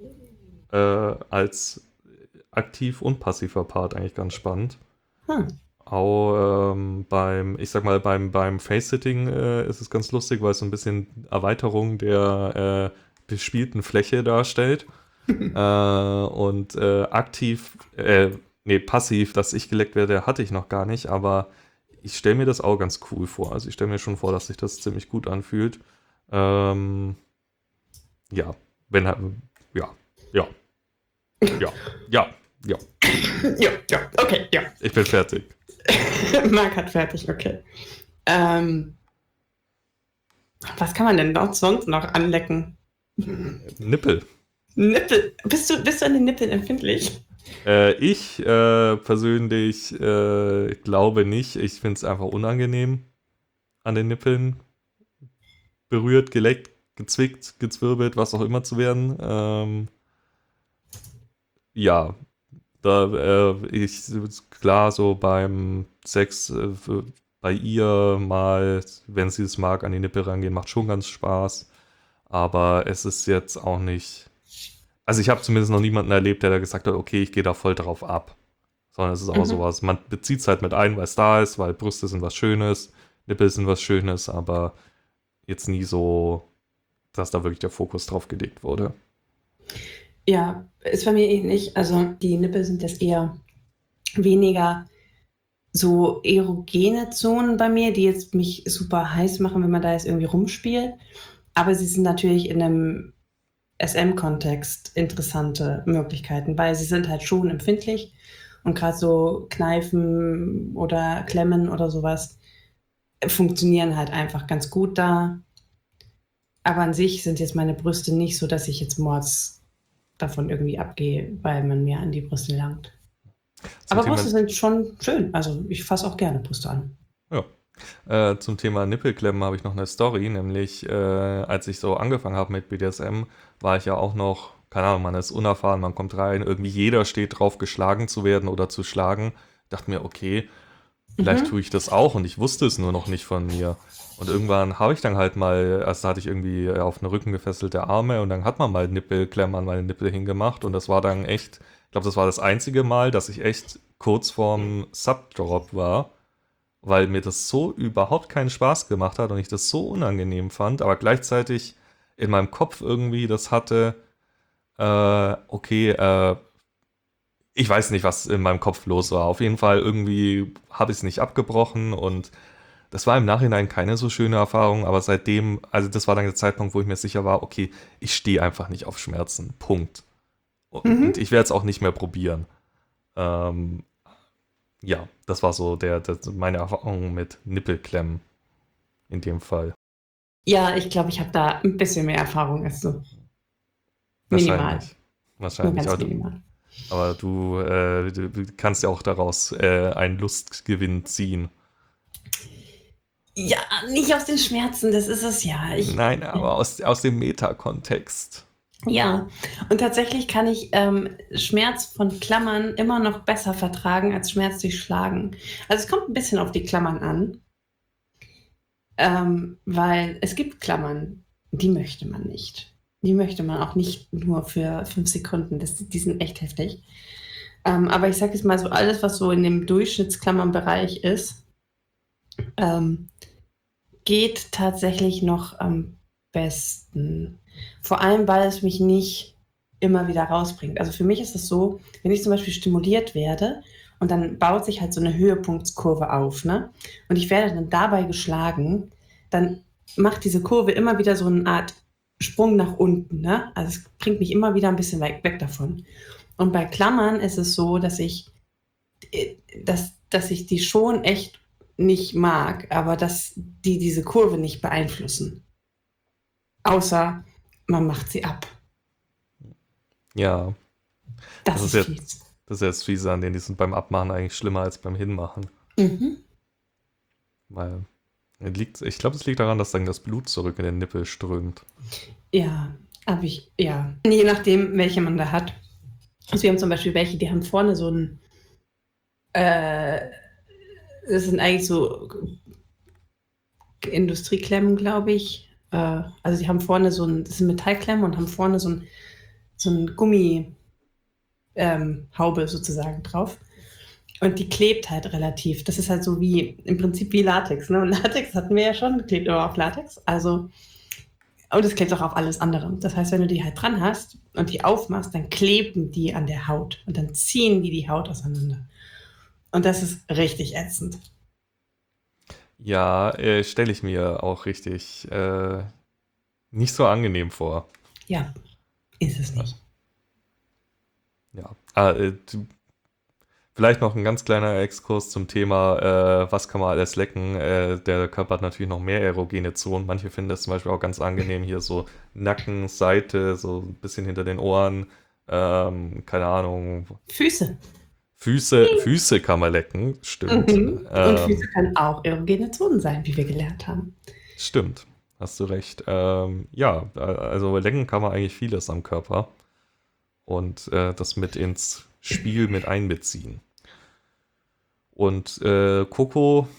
als aktiv und passiver Part eigentlich ganz spannend. Auch ich sag mal, beim Face-Sitting ist es ganz lustig, weil es so ein bisschen Erweiterung der bespielten Fläche darstellt. Und passiv, dass ich geleckt werde, hatte ich noch gar nicht, aber ich stelle mir das auch ganz cool vor. Also ich stelle mir schon vor, dass sich das ziemlich gut anfühlt. Ja, ja, ja, ja, ja. Ja, okay, ja. Ich bin fertig. Marc hat fertig, okay. Was kann man denn dort sonst noch anlecken? Nippel. Nippel. Bist du an den Nippeln empfindlich? Ich persönlich glaube nicht. Ich finde es einfach unangenehm, an den Nippeln berührt, geleckt, gezwickt, gezwirbelt, was auch immer zu werden. Ja, klar, so beim Sex bei ihr mal, wenn sie es mag, an die Nippel rangehen, macht schon ganz Spaß. Aber es ist jetzt auch nicht. Also ich habe zumindest noch niemanden erlebt, der da gesagt hat, okay, ich gehe da voll drauf ab. Sondern es ist auch sowas, man bezieht es halt mit ein, weil es da ist, weil Brüste sind was Schönes, Nippel sind was Schönes, aber jetzt nie so, dass da wirklich der Fokus drauf gelegt wurde. Ja, ist bei mir ähnlich. Also die Nippel sind jetzt eher weniger so erogene Zonen bei mir, die jetzt mich super heiß machen, wenn man da jetzt irgendwie rumspielt. Aber sie sind natürlich in einem SM-Kontext interessante Möglichkeiten, weil sie sind halt schon empfindlich und gerade so Kneifen oder Klemmen oder sowas funktionieren halt einfach ganz gut da. Aber an sich sind jetzt meine Brüste nicht so, dass ich jetzt mords davon irgendwie abgehe, weil man mir an die Brüste langt. Aber Brüste sind schon schön. Also ich fasse auch gerne Brüste an. Ja. Zum Thema Nippelklemmen habe ich noch eine Story, nämlich als ich so angefangen habe mit BDSM, war ich ja auch noch keine Ahnung, man ist unerfahren, man kommt rein, irgendwie jeder steht drauf, geschlagen zu werden oder zu schlagen. Dachte mir, okay, vielleicht Mhm. tue ich das auch und ich wusste es nur noch nicht von mir. Und irgendwann habe ich dann halt mal, also da hatte ich irgendwie auf den Rücken gefesselte Arme und dann hat man mal Nippelklemmen an meine Nippel hingemacht und das war dann echt, ich glaube, das war das einzige Mal, dass ich echt kurz vorm Subdrop war, weil mir das so überhaupt keinen Spaß gemacht hat und ich das so unangenehm fand, aber gleichzeitig in meinem Kopf irgendwie das hatte, okay, ich weiß nicht, was in meinem Kopf los war. Auf jeden Fall irgendwie habe ich es nicht abgebrochen und das war im Nachhinein keine so schöne Erfahrung, aber seitdem, also das war dann der Zeitpunkt, wo ich mir sicher war, okay, ich stehe einfach nicht auf Schmerzen. Punkt. Und Mhm. ich werde es auch nicht mehr probieren. Ähm, ja, das war so meine Erfahrung mit Nippelklemmen in dem Fall. Ja, ich glaube, ich habe da ein bisschen mehr Erfahrung als du. Minimal. Wahrscheinlich. Nur Wahrscheinlich. ganz minimal. Aber du kannst ja auch daraus einen Lustgewinn ziehen. Ja, nicht aus den Schmerzen, das ist es ja. Nein, aber aus dem Metakontext. Ja, und tatsächlich kann ich Schmerz von Klammern immer noch besser vertragen als Schmerz durch Schlagen. Also es kommt ein bisschen auf die Klammern an, weil es gibt Klammern, die möchte man nicht. Die möchte man auch nicht nur für 5 Sekunden. Die sind echt heftig. Aber ich sage jetzt mal so, alles, was so in dem Durchschnittsklammernbereich ist, ähm, geht tatsächlich noch am besten. Vor allem, weil es mich nicht immer wieder rausbringt. Also für mich ist es so, wenn ich zum Beispiel stimuliert werde und dann baut sich halt so eine Höhepunktskurve auf, ne? Und ich werde dann dabei geschlagen, dann macht diese Kurve immer wieder so eine Art Sprung nach unten, ne? Also es bringt mich immer wieder ein bisschen weg davon. Und bei Klammern ist es so, dass ich die schon echt nicht mag, aber dass die diese Kurve nicht beeinflussen. Außer man macht sie ab. Ja, das Das ist ist jetzt, fies. das ist jetzt fiese an denen, die sind beim Abmachen eigentlich schlimmer als beim Hinmachen. Mhm. Weil ich glaube, es liegt daran, dass dann das Blut zurück in den Nippel strömt. Ja, habe ich, ja. Je nachdem, welche man da hat. Also wir haben zum Beispiel welche, die haben vorne so ein, das sind eigentlich so Industrieklemmen, glaube ich. Also die haben vorne das sind Metallklemmen und haben vorne so ein Gummi, Haube sozusagen drauf. Und die klebt halt relativ. Das ist halt so im Prinzip wie Latex. Ne? Und Latex hatten wir ja schon, klebt aber auf Latex. Also, und es klebt auch auf alles andere. Das heißt, wenn du die halt dran hast und die aufmachst, dann kleben die an der Haut. Und dann ziehen die Haut auseinander. Und das ist richtig ätzend. Ja, stelle ich mir auch richtig nicht so angenehm vor. Ja, ist es nicht. Ja. Vielleicht noch ein ganz kleiner Exkurs zum Thema, was kann man alles lecken. Der Körper hat natürlich noch mehr erogene Zonen. Manche finden das zum Beispiel auch ganz angenehm, hier so Nacken, Seite, so ein bisschen hinter den Ohren. Keine Ahnung. Füße. Füße kann man lecken, stimmt. Mhm. Und Füße können auch erogene Zonen sein, wie wir gelernt haben. Stimmt, hast du recht. Ja, also lecken kann man eigentlich vieles am Körper und das mit ins Spiel mit einbeziehen. Und Coco,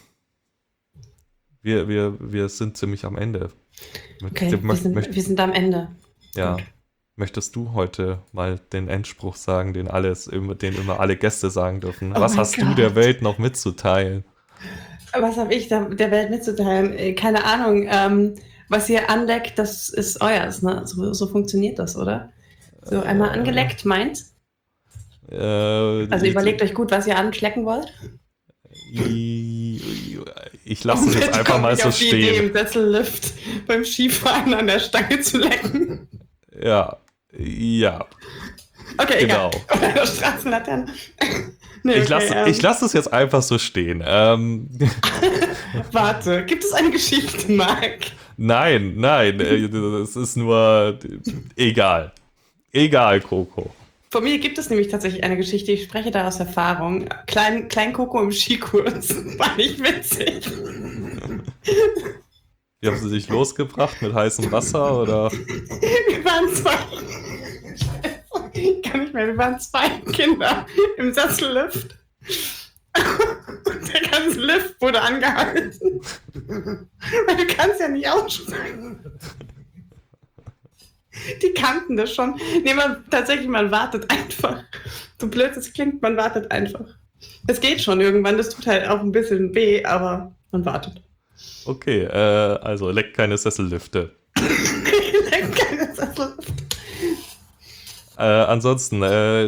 wir sind ziemlich am Ende. Okay, wir sind am Ende. Ja, Gut. möchtest du heute mal den Endspruch sagen, den immer alle Gäste sagen dürfen? Oh Was mein hast du Gott. der Welt noch mitzuteilen? Was habe ich der Welt mitzuteilen? Keine Ahnung. Was ihr anleckt, das ist euers. Ne? So funktioniert das, oder? So einmal angeleckt meint. Also überlegt euch gut, was ihr anschlecken wollt. Ich lasse es jetzt einfach mal so auf die Idee, stehen. im Sessellift beim Skifahren an der Stange zu lecken. Ja. Okay, Genau. egal. Oder der Straßenlaterne. Nee, Ich lasse es jetzt einfach so stehen. Warte, gibt es eine Geschichte, Marc? Nein, es ist nur egal. Egal, Coco. Von mir gibt es nämlich tatsächlich eine Geschichte, ich spreche da aus Erfahrung. Klein Coco im Skikurs. War nicht witzig. Wie haben sie sich losgebracht mit heißem Wasser oder? Wir waren zwei. Kann nicht mehr, wir waren 2 Kinder im Sessellift. Und der ganze Lift wurde angehalten. Weil du kannst ja nicht aussteigen. Die kannten das schon. Nee, man wartet einfach. So blöd es klingt, man wartet einfach. Es geht schon irgendwann, das tut halt auch ein bisschen weh, aber man wartet. Okay, also leckt keine Sessellifte. Leckt keine Sessellifte. Ansonsten,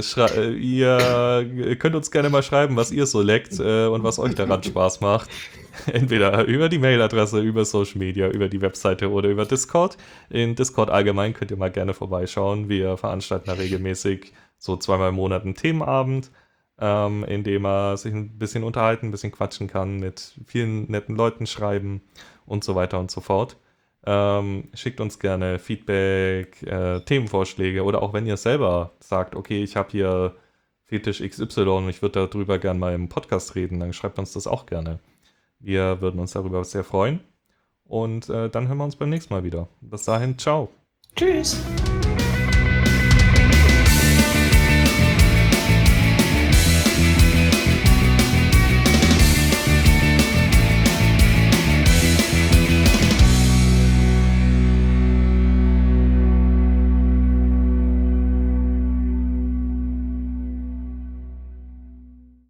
ihr könnt uns gerne mal schreiben, was ihr so leckt und was euch daran Spaß macht. Entweder über die Mailadresse, über Social Media, über die Webseite oder über Discord. In Discord allgemein könnt ihr mal gerne vorbeischauen. Wir veranstalten da regelmäßig so 2-mal im Monat einen Themenabend, in dem man sich ein bisschen unterhalten, ein bisschen quatschen kann, mit vielen netten Leuten schreiben und so weiter und so fort. Schickt uns gerne Feedback, Themenvorschläge oder auch wenn ihr selber sagt, okay, ich habe hier Fetisch XY und ich würde darüber gerne mal im Podcast reden, dann schreibt uns das auch gerne. Wir würden uns darüber sehr freuen und dann hören wir uns beim nächsten Mal wieder. Bis dahin, ciao. Tschüss.